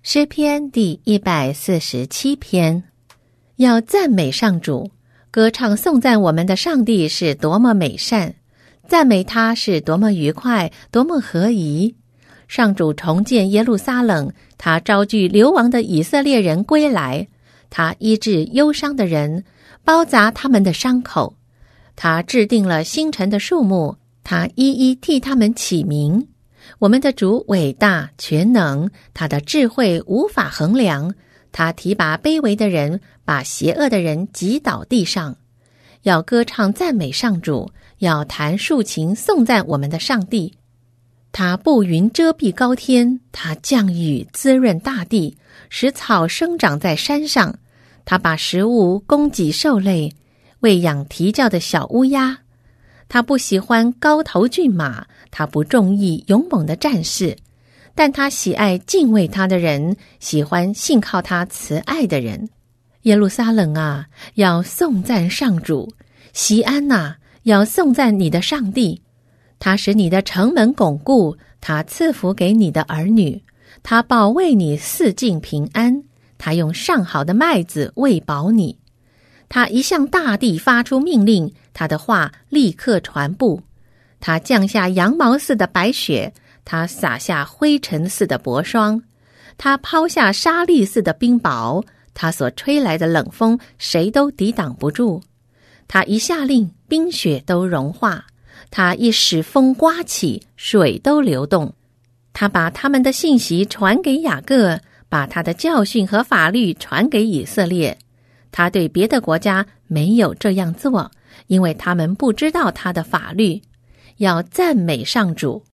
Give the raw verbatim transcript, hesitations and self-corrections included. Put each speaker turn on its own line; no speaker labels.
诗篇第一百四十七篇，要赞美上主，歌唱颂赞我们的上帝是多么美善，赞美他是多么愉快，多么合宜。上主重建耶路撒冷，他招聚流亡的以色列人归来，他医治忧伤的人，包扎他们的伤口。他制定了星辰的数目，他一一替他们起名。我们的主伟大全能，他的智慧无法衡量。他提拔卑微的人，把邪恶的人击倒地上。要歌唱赞美上主，要弹竖琴颂赞我们的上帝。他布云遮蔽高天，他降雨滋润大地，使草生长在山上。他把食物供给兽类，喂养啼叫的小乌鸦。他不喜欢高头骏马，他不中意勇猛的战士，但他喜爱敬畏他的人，喜欢信靠他慈爱的人。耶路撒冷啊，要颂赞上主；锡安啊，要颂赞你的上帝。他使你的城门巩固，他赐福给你的儿女，他保卫你四境平安，他用上好的麦子喂饱你。他一向大地发出命令，他的话立刻传布。他降下羊毛似的白雪，他洒下灰尘似的薄霜，他抛下沙粒似的冰雹，他所吹来的冷风谁都抵挡不住。他一下令，冰雪都融化，他一使风刮起，水都流动。他把他们的信息传给雅各，把他的教训和法律传给以色列。他对别的国家没有这样做，因为他们不知道他的法律。要赞美上主。